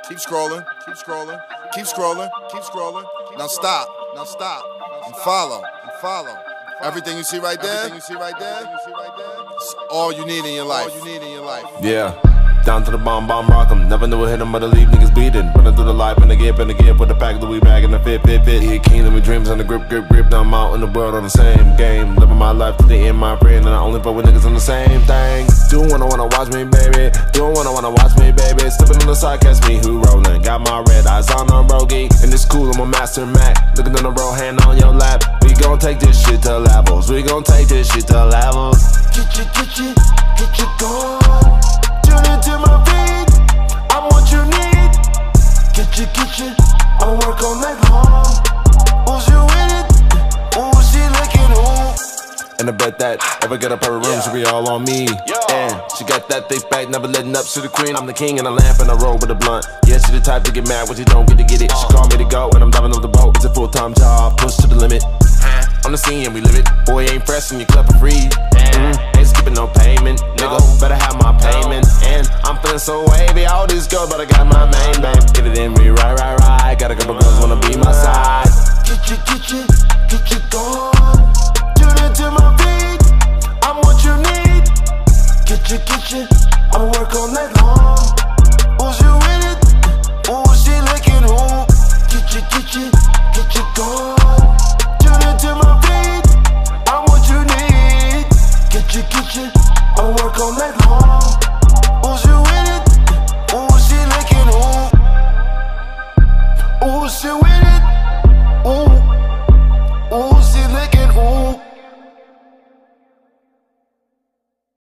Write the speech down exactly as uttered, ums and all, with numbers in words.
Keep scrolling, keep scrolling, keep scrolling, keep scrolling. Now stop, now stop, and follow, and follow. Everything you see right there, everything you see right there, it's all you need in your life. All you need in your life. Yeah. Down to the bomb, bomb, rock 'em. Never knew it hit 'em, but I leave niggas bleeding. Running through the life in the gear, in the gear, put the pack of the weed bag in the fit, fit, fit. Hit kingdom with dreams on the grip, grip, grip. Now I'm out in the world on the same game. Living my life to the end, my friend, and I only fuck with niggas on the same thing. Doing what I wanna watch me, baby. Doing what I wanna watch me, baby. Slipping on the side, catch me who rolling. Got my red eyes on a rogie. And it's cool, I'm a master Mac. Looking on the road, hand on your lap. We gon' take this shit to levels. We gon' take this shit to levels. Get you, get you, get you gone. Tune into my beat. I'm what you need. Get you, get you. I work all night long. Who's you with it? Who's she looking who? And I bet that ever get up her room, Yeah. she be all on me. Yeah. And she got that thick back, never letting up. She the queen, I'm the king, and I lamp and I roll with a blunt. Yeah, she the type to get mad when she don't get to get it. She call me to go, and I'm diving off the boat. It's a full-time job, push to the limit. On the scene and we live it. Boy, ain't fresh and you clap for free. Mm, ain't skipping no payment. Nigga, better have my payment. And I'm feeling so wavy. All these girls, but I got my main babe. Get it in me, right, right, right. Got a couple girls wanna be my side. Get you, get you, get you gone. Tune into my beat. I'm what you need. Get you, get you. I work all night long. Who's you with it? Who's she licking who? Get you, get you, get you gone. Tune into my beat. I'm what you need. Get you, get you. I work all night